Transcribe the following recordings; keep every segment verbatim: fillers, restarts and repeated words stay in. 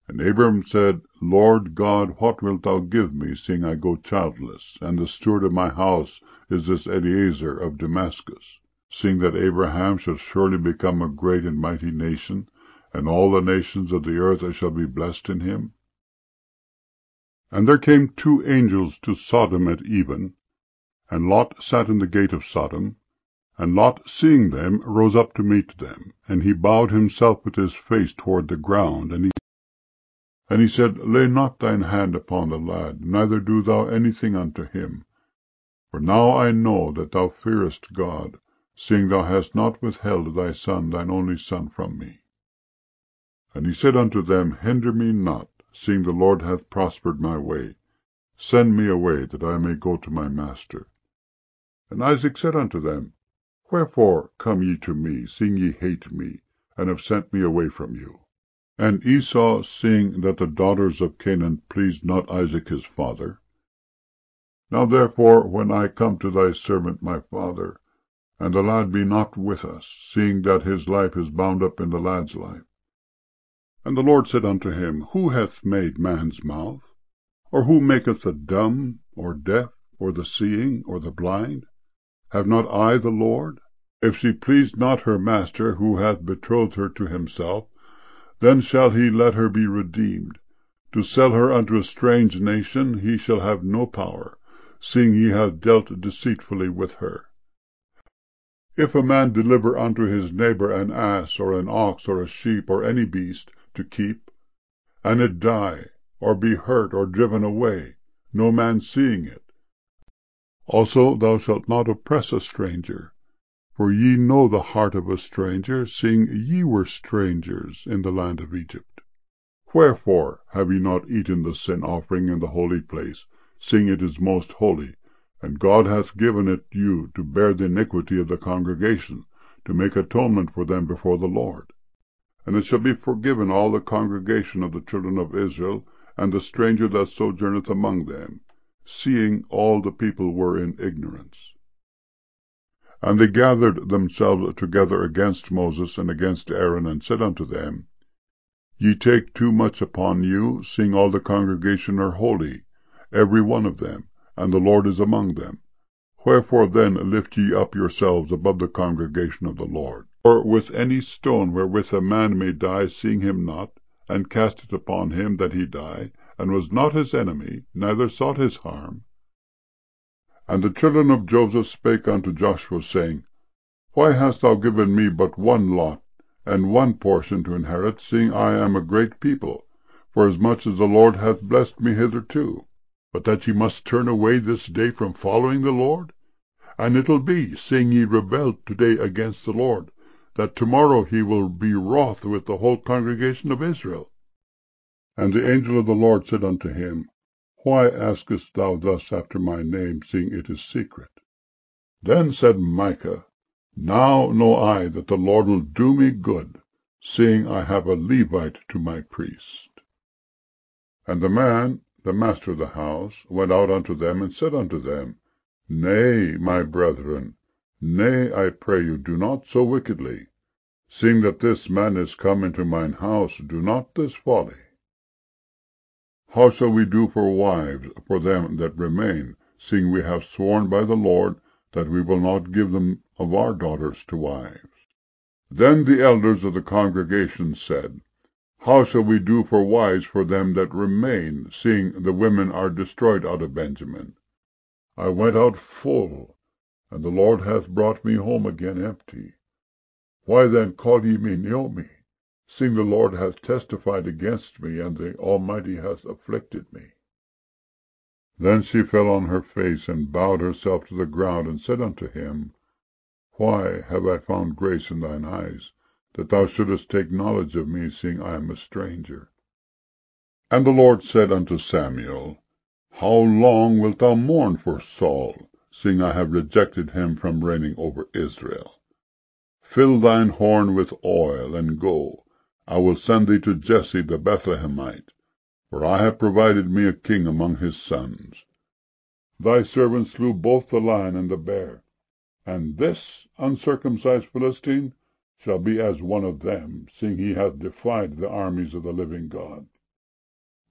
And Abram said, Lord God, what wilt thou give me, seeing I go childless, and the steward of my house is this Eliezer of Damascus? Seeing that Abraham shall surely become a great and mighty nation, and all the nations of the earth shall be blessed in him. And there came two angels to Sodom at even, and Lot sat in the gate of Sodom. And Lot, seeing them, rose up to meet them, and he bowed himself with his face toward the ground, and he And he said, Lay not thine hand upon the lad, neither do thou anything unto him. For now I know that thou fearest God, seeing thou hast not withheld thy son, thine only son, from me. And he said unto them, Hinder me not, seeing the Lord hath prospered my way. Send me away, that I may go to my master. And Isaac said unto them, Wherefore come ye to me, seeing ye hate me, and have sent me away from you? And Esau, seeing that the daughters of Canaan pleased not Isaac his father, Now therefore, when I come to thy servant my father, and the lad be not with us, seeing that his life is bound up in the lad's life. And the Lord said unto him, Who hath made man's mouth? Or who maketh the dumb, or deaf, or the seeing, or the blind? Have not I the Lord? If she please not her master, who hath betrothed her to himself, then shall he let her be redeemed. To sell her unto a strange nation he shall have no power, seeing he hath dealt deceitfully with her. If a man deliver unto his neighbor an ass, or an ox, or a sheep, or any beast, to keep, and it die, or be hurt, or driven away, no man seeing it, also thou shalt not oppress a stranger, for ye know the heart of a stranger, seeing ye were strangers in the land of Egypt. Wherefore have ye not eaten the sin offering in the holy place, seeing it is most holy, and God hath given it you to bear the iniquity of the congregation, to make atonement for them before the Lord? And it shall be forgiven all the congregation of the children of Israel, and the stranger that sojourneth among them, seeing all the people were in ignorance. And they gathered themselves together against Moses and against Aaron, and said unto them, Ye take too much upon you, seeing all the congregation are holy, every one of them, and the Lord is among them. Wherefore then lift ye up yourselves above the congregation of the Lord? Or with any stone wherewith a man may die, seeing him not, and cast it upon him that he die, and was not his enemy, neither sought his harm. And the children of Joseph spake unto Joshua, saying, Why hast thou given me but one lot, and one portion to inherit, seeing I am a great people, forasmuch as the Lord hath blessed me hitherto? But that ye must turn away this day from following the Lord? And it'll be, seeing ye rebelled today against the Lord, that tomorrow he will be wroth with the whole congregation of Israel. And the angel of the Lord said unto him, Why askest thou thus after my name, seeing it is secret? Then said Micah, Now know I that the Lord will do me good, seeing I have a Levite to my priest. And the man, the master of the house, went out unto them, and said unto them, Nay, my brethren, nay, I pray you, do not so wickedly. Seeing that this man is come into mine house, do not this folly. How shall we do for wives for them that remain, seeing we have sworn by the Lord that we will not give them of our daughters to wives? Then the elders of the congregation said, How shall we do for wives for them that remain, seeing the women are destroyed out of Benjamin? I went out full, and the Lord hath brought me home again empty. Why then call ye me Naomi, seeing the Lord hath testified against me, and the Almighty hath afflicted me? Then she fell on her face, and bowed herself to the ground, and said unto him, Why have I found grace in thine eyes, that thou shouldest take knowledge of me, seeing I am a stranger? And the Lord said unto Samuel, How long wilt thou mourn for Saul, seeing I have rejected him from reigning over Israel? Fill thine horn with oil, and go. I will send thee to Jesse the Bethlehemite, for I have provided me a king among his sons. Thy servant slew both the lion and the bear, and this uncircumcised Philistine shall be as one of them, seeing he hath defied the armies of the living God.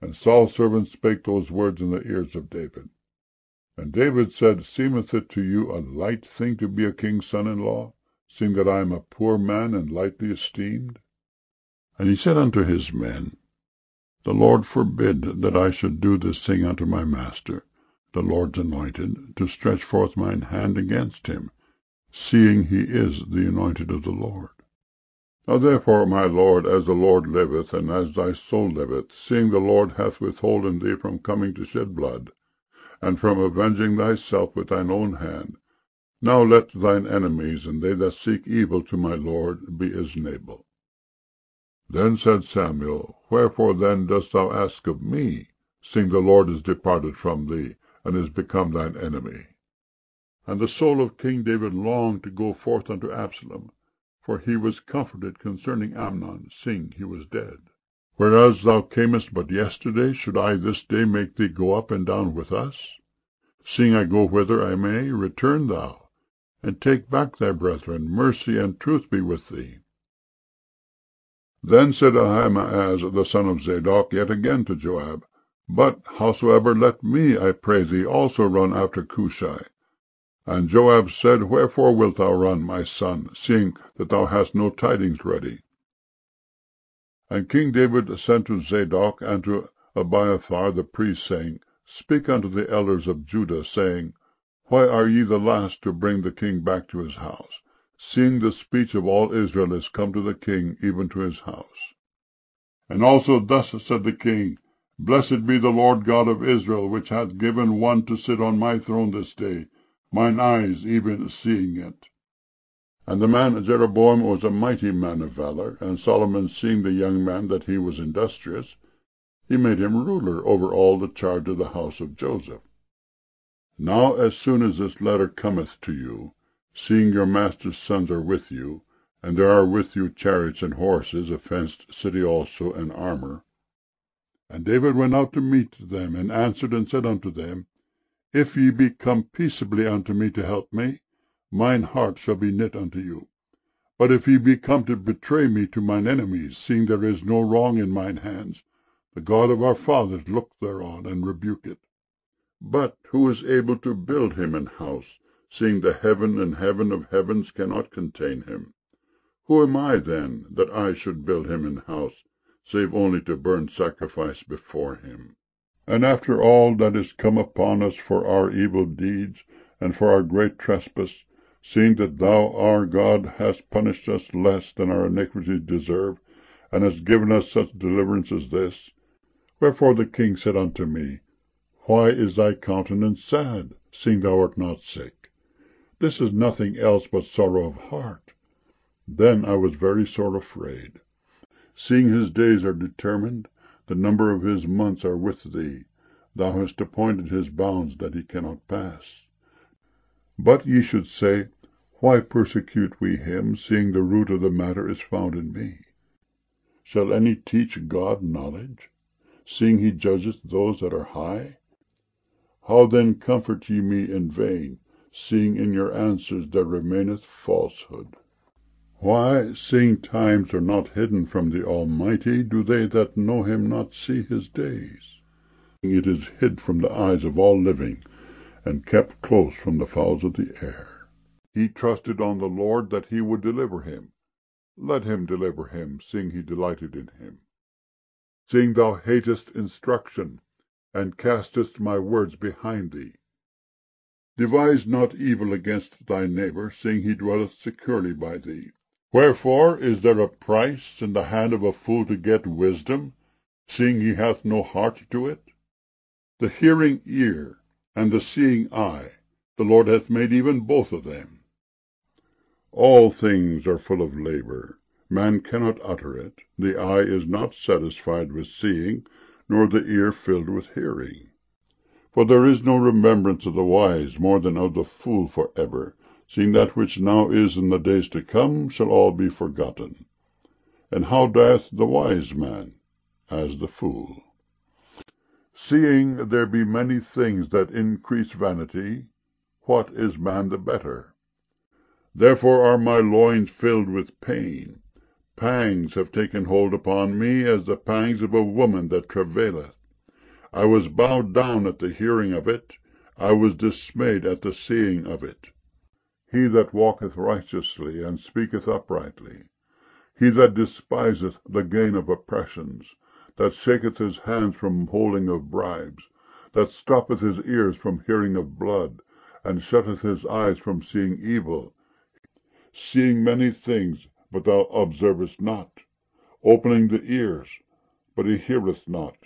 And Saul's servant spake those words in the ears of David. And David said, Seemeth it to you a light thing to be a king's son-in-law, seeing that I am a poor man and lightly esteemed? And he said unto his men, The Lord forbid that I should do this thing unto my master, the Lord's anointed, to stretch forth mine hand against him, seeing he is the anointed of the Lord. Now therefore, my lord, as the Lord liveth, and as thy soul liveth, seeing the Lord hath withholden thee from coming to shed blood, and from avenging thyself with thine own hand, now let thine enemies, and they that seek evil to my lord, be as Nabal. Then said Samuel, Wherefore then dost thou ask of me, seeing the Lord is departed from thee, and is become thine enemy? And the soul of King David longed to go forth unto Absalom, for he was comforted concerning Amnon, seeing he was dead. Whereas thou camest but yesterday, should I this day make thee go up and down with us? Seeing I go whither I may, return thou, and take back thy brethren. Mercy and truth be with thee. Then said Ahimaaz the son of Zadok yet again to Joab, But howsoever, let me, I pray thee, also run after Cushai. And Joab said, Wherefore wilt thou run, my son, seeing that thou hast no tidings ready? And King David sent to Zadok and to Abiathar the priest, saying, Speak unto the elders of Judah, saying, Why are ye the last to bring the king back to his house, seeing the speech of all Israel is come to the king, even to his house? And also thus said the king, Blessed be the Lord God of Israel, which hath given one to sit on my throne this day, mine eyes even seeing it. And the man Jeroboam was a mighty man of valor, and Solomon, seeing the young man that he was industrious, he made him ruler over all the charge of the house of Joseph. Now as soon as this letter cometh to you, seeing your master's sons are with you, and there are with you chariots and horses, a fenced city also, and armor. And David went out to meet them, and answered and said unto them, If ye be come peaceably unto me to help me, mine heart shall be knit unto you. But if ye be come to betray me to mine enemies, seeing there is no wrong in mine hands, the God of our fathers look thereon, and rebuke it. But who is able to build him an house, seeing the heaven and heaven of heavens cannot contain him? Who am I, then, that I should build him an house, save only to burn sacrifice before him? And after all that is come upon us for our evil deeds, and for our great trespass, seeing that thou, our God, hast punished us less than our iniquities deserve, and hast given us such deliverance as this, wherefore the king said unto me, Why is thy countenance sad, seeing thou art not sick? This is nothing else but sorrow of heart. Then I was very sore afraid. Seeing his days are determined, the number of his months are with thee. Thou hast appointed his bounds that he cannot pass. But ye should say, Why persecute we him, seeing the root of the matter is found in me? Shall any teach God knowledge, seeing he judgeth those that are high? How then comfort ye me in vain, seeing in your answers there remaineth falsehood? Why, seeing times are not hidden from the Almighty, do they that know him not see his days? It is hid from the eyes of all living, and kept close from the fowls of the air. He trusted on the Lord that he would deliver him. Let him deliver him, seeing he delighted in him. Seeing thou hatest instruction, and castest my words behind thee. Devise not evil against thy neighbor, seeing he dwelleth securely by thee. Wherefore is there a price in the hand of a fool to get wisdom, seeing he hath no heart to it? The hearing ear and the seeing eye, the Lord hath made even both of them. All things are full of labor. Man cannot utter it. The eye is not satisfied with seeing, nor the ear filled with hearing. For there is no remembrance of the wise more than of the fool forever, seeing that which now is in the days to come shall all be forgotten. And how dieth the wise man? As the fool. Seeing there be many things that increase vanity, what is man the better? Therefore are my loins filled with pain. Pangs have taken hold upon me, as the pangs of a woman that travaileth. I was bowed down at the hearing of it. I was dismayed at the seeing of it. He that walketh righteously, and speaketh uprightly, he that despiseth the gain of oppressions, that shaketh his hands from holding of bribes, that stoppeth his ears from hearing of blood, and shutteth his eyes from seeing evil, seeing many things, but thou observest not, opening the ears, but he heareth not.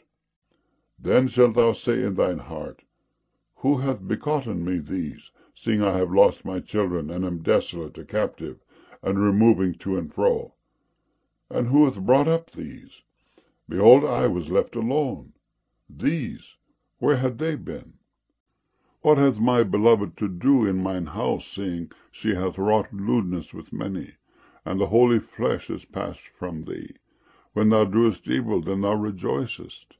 Then shalt thou say in thine heart, Who hath begotten me these, seeing I have lost my children, and am desolate, a captive, and removing to and fro? And who hath brought up these? Behold, I was left alone. These, where had they been? What hath my beloved to do in mine house, seeing she hath wrought lewdness with many, and the holy flesh is passed from thee? When thou doest evil, then thou rejoicest.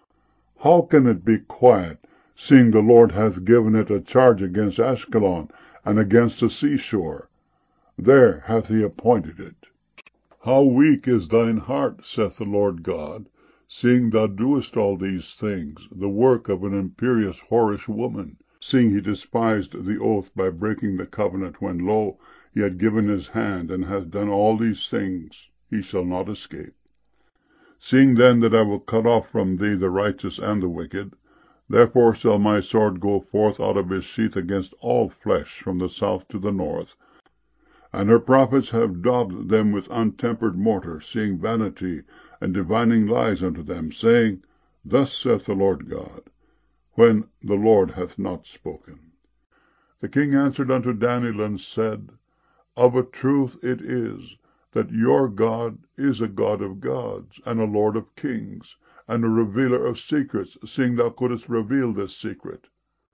How can it be quiet, seeing the Lord hath given it a charge against Ashkelon, and against the seashore? There hath he appointed it. How weak is thine heart, saith the Lord God, seeing thou doest all these things, the work of an imperious whorish woman, seeing he despised the oath by breaking the covenant, when, lo, he had given his hand, and hath done all these things, he shall not escape. Seeing then that I will cut off from thee the righteous and the wicked, therefore shall my sword go forth out of his sheath against all flesh from the south to the north. And her prophets have daubed them with untempered mortar, seeing vanity, and divining lies unto them, saying, Thus saith the Lord God, when the Lord hath not spoken. The king answered unto Daniel, and said, Of a truth it is, that your God is a God of gods, and a Lord of kings, and a revealer of secrets, seeing thou couldest reveal this secret.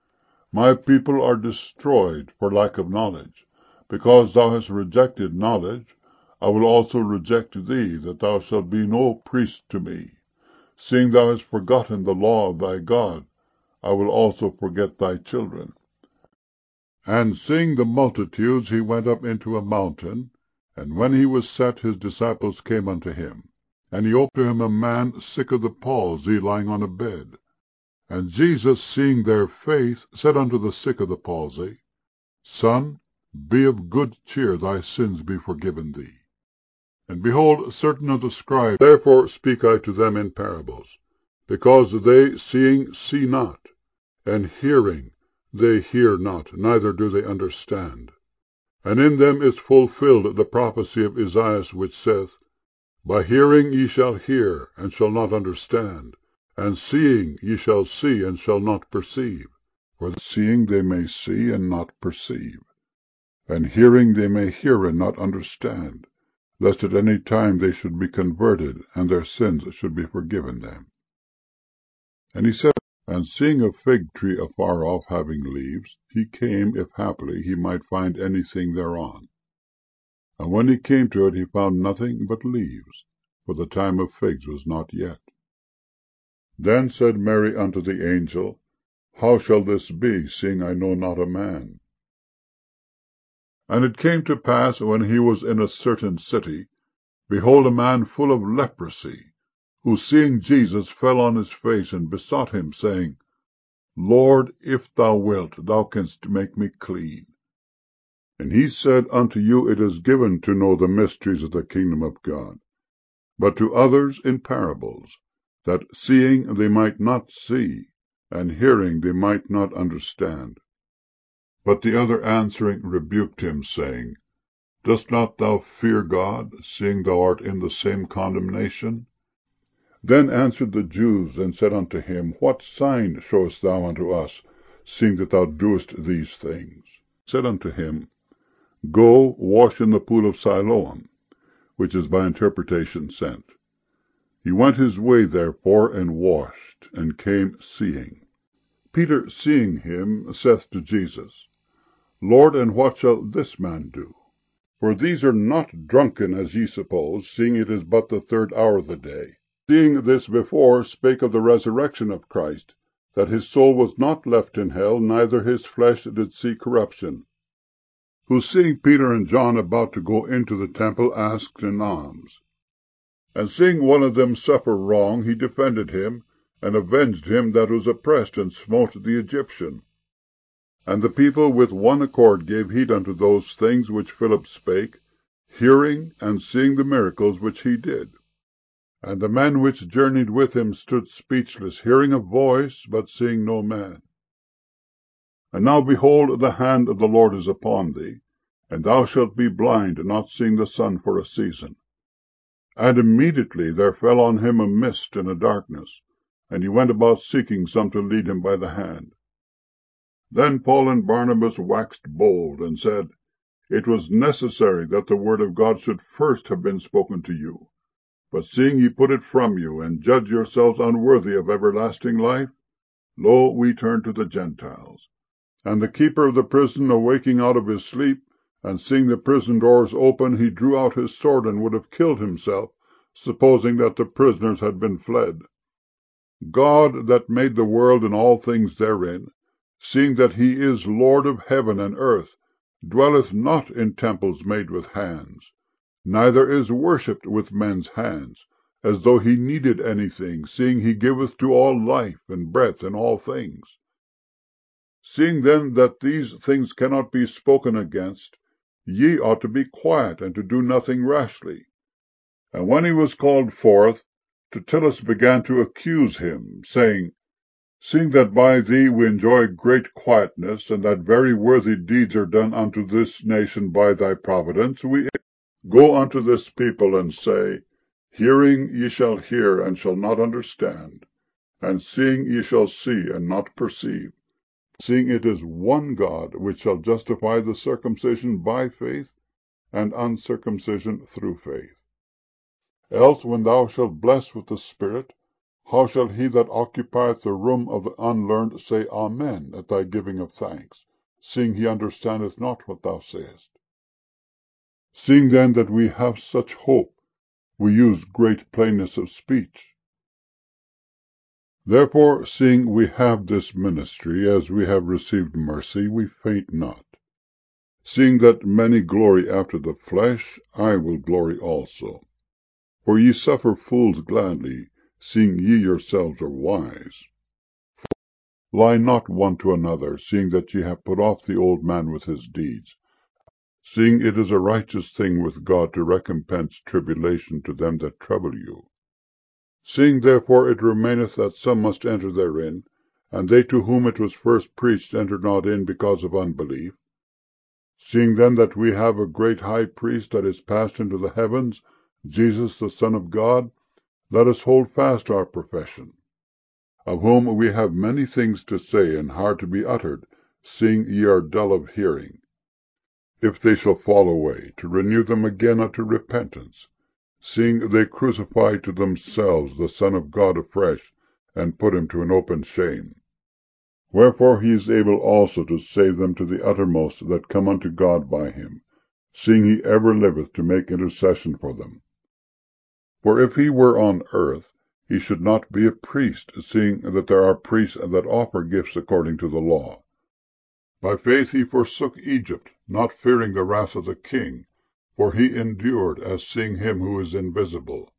My people are destroyed for lack of knowledge. Because thou hast rejected knowledge, I will also reject thee, that thou shalt be no priest to me. Seeing thou hast forgotten the law of thy God, I will also forget thy children. And seeing the multitudes, he went up into a mountain, and when he was set, his disciples came unto him. And he opened to him a man sick of the palsy, lying on a bed. And Jesus, seeing their faith, said unto the sick of the palsy, Son, be of good cheer, thy sins be forgiven thee. And behold, certain of the scribes, therefore speak I to them in parables, because they seeing see not, and hearing they hear not, neither do they understand. And in them is fulfilled the prophecy of Esaias, which saith, By hearing ye shall hear, and shall not understand, and seeing ye shall see, and shall not perceive. For seeing they may see, and not perceive, and hearing they may hear, and not understand, lest at any time they should be converted, and their sins should be forgiven them. And he said, And seeing a fig tree afar off having leaves, he came, if haply he might find anything thereon. And when he came to it, he found nothing but leaves, for the time of figs was not yet. Then said Mary unto the angel, How shall this be, seeing I know not a man? And it came to pass, when he was in a certain city, behold, a man full of leprosy, who, seeing Jesus, fell on his face, and besought him, saying, Lord, if thou wilt, thou canst make me clean. And he said, Unto you it is given to know the mysteries of the kingdom of God, but to others in parables, that seeing they might not see, and hearing they might not understand. But the other answering rebuked him, saying, Dost not thou fear God, seeing thou art in the same condemnation? Then answered the Jews, and said unto him, What sign showest thou unto us, seeing that thou doest these things? Said unto him, Go, wash in the pool of Siloam, which is by interpretation sent. He went his way therefore, and washed, and came seeing. Peter, seeing him, saith to Jesus, Lord, and what shall this man do? For these are not drunken, as ye suppose, seeing it is but the third hour of the day. Seeing this before spake of the resurrection of Christ, that his soul was not left in hell, neither his flesh did see corruption. Who, seeing Peter and John about to go into the temple, asked an alms. And seeing one of them suffer wrong, he defended him, and avenged him that was oppressed, and smote the Egyptian. And the people with one accord gave heed unto those things which Philip spake, hearing and seeing the miracles which he did. And the men which journeyed with him stood speechless, hearing a voice, but seeing no man. And now, behold, the hand of the Lord is upon thee, and thou shalt be blind, not seeing the sun for a season. And immediately there fell on him a mist and a darkness, and he went about seeking some to lead him by the hand. Then Paul and Barnabas waxed bold, and said, It was necessary that the word of God should first have been spoken to you. But seeing ye put it from you, and judge yourselves unworthy of everlasting life, lo, we turn to the Gentiles. And the keeper of the prison, awaking out of his sleep, and seeing the prison doors open, he drew out his sword, and would have killed himself, supposing that the prisoners had been fled. God, that made the world and all things therein, seeing that he is Lord of heaven and earth, dwelleth not in temples made with hands, neither is worshipped with men's hands, as though he needed anything, seeing he giveth to all life and breath and all things. Seeing then that these things cannot be spoken against, ye ought to be quiet, and to do nothing rashly. And when he was called forth, Tertullus began to accuse him, saying, Seeing that by thee we enjoy great quietness, and that very worthy deeds are done unto this nation by thy providence, we go unto this people, and say, Hearing ye shall hear, and shall not understand, and seeing ye shall see, and not perceive, seeing it is one God which shall justify the circumcision by faith, and uncircumcision through faith. Else when thou shalt bless with the Spirit, how shall he that occupieth the room of the unlearned say Amen at thy giving of thanks, seeing he understandeth not what thou sayest? Seeing then that we have such hope, we use great plainness of speech. Therefore, seeing we have this ministry, as we have received mercy, we faint not. Seeing that many glory after the flesh, I will glory also. For ye suffer fools gladly, seeing ye yourselves are wise. Lie not one to another, seeing that ye have put off the old man with his deeds, seeing it is a righteous thing with God to recompense tribulation to them that trouble you. Seeing therefore it remaineth that some must enter therein, and they to whom it was first preached entered not in because of unbelief. Seeing then that we have a great high priest that is passed into the heavens, Jesus the Son of God, let us hold fast our profession, of whom we have many things to say, and hard to be uttered, seeing ye are dull of hearing. If they shall fall away, to renew them again unto repentance, seeing they crucify to themselves the Son of God afresh, and put him to an open shame. Wherefore he is able also to save them to the uttermost that come unto God by him, seeing he ever liveth to make intercession for them. For if he were on earth, he should not be a priest, seeing that there are priests that offer gifts according to the law. By faith he forsook Egypt, not fearing the wrath of the king, for he endured as seeing him who is invisible.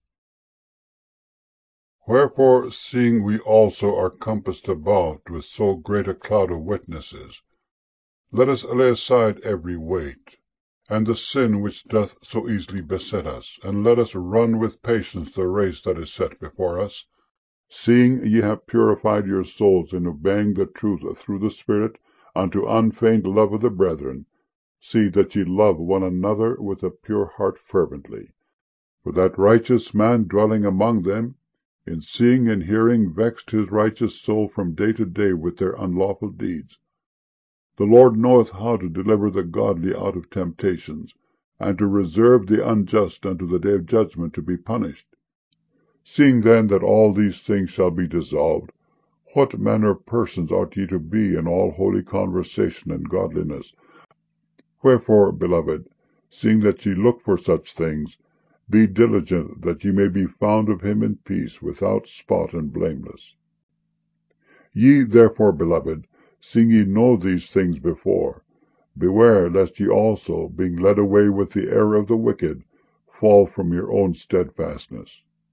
Wherefore, seeing we also are compassed about with so great a cloud of witnesses, let us lay aside every weight, and the sin which doth so easily beset us, and let us run with patience the race that is set before us, seeing ye have purified your souls in obeying the truth through the Spirit, unto unfeigned love of the brethren. See that ye love one another with a pure heart fervently. For that righteous man dwelling among them, in seeing and hearing, vexed his righteous soul from day to day with their unlawful deeds. The Lord knoweth how to deliver the godly out of temptations, and to reserve the unjust unto the day of judgment to be punished. Seeing then that all these things shall be dissolved, what manner of persons ought ye to be in all holy conversation and godliness? Wherefore, beloved, seeing that ye look for such things, be diligent that ye may be found of him in peace, without spot and blameless. Ye therefore, beloved, seeing ye know these things before, beware lest ye also, being led away with the error of the wicked, fall from your own steadfastness.